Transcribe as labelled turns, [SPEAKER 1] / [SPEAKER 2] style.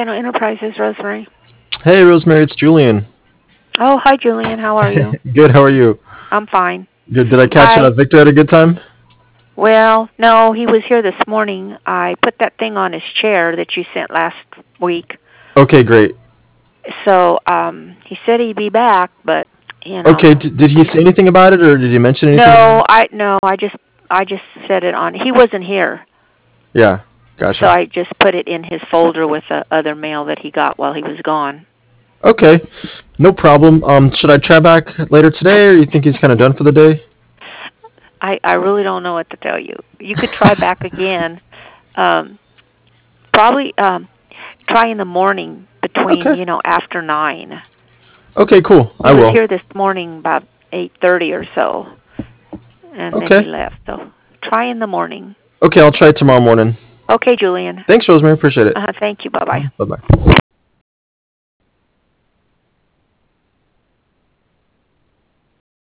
[SPEAKER 1] Daniel Enterprises, Rosemary.
[SPEAKER 2] Hey, Rosemary, it's Julian.
[SPEAKER 1] Oh, hi, Julian. How are you?
[SPEAKER 2] Good, how are you?
[SPEAKER 1] I'm fine.
[SPEAKER 2] Good. Did I catch
[SPEAKER 1] I
[SPEAKER 2] Victor at a good time?
[SPEAKER 1] Well, no, he was here this morning. I put that thing on his chair that you sent last week.
[SPEAKER 2] Okay, great.
[SPEAKER 1] So, he said he'd be back, but
[SPEAKER 2] Okay, did he say anything about it, or did he mention anything about
[SPEAKER 1] no,
[SPEAKER 2] it?
[SPEAKER 1] I just set it on. He wasn't here,
[SPEAKER 2] Yeah,
[SPEAKER 1] so
[SPEAKER 2] gotcha.
[SPEAKER 1] I just put it in his folder with the other mail that he got while he was gone.
[SPEAKER 2] Okay, no problem. Should I try back later today, or you think he's kind of done for the day?
[SPEAKER 1] I really don't know what to tell you. You could try back again. Um, Probably try in the morning between,
[SPEAKER 2] Okay.
[SPEAKER 1] after 9.
[SPEAKER 2] Okay, cool.
[SPEAKER 1] He
[SPEAKER 2] I
[SPEAKER 1] was
[SPEAKER 2] will.
[SPEAKER 1] here this morning about 8:30 or so, and then he
[SPEAKER 2] Okay.
[SPEAKER 1] left. So try in the morning.
[SPEAKER 2] Okay, I'll try it tomorrow morning.
[SPEAKER 1] Okay, Julian.
[SPEAKER 2] Thanks, Rosemary. Appreciate it.
[SPEAKER 1] Thank you. Bye-bye.
[SPEAKER 2] Bye bye.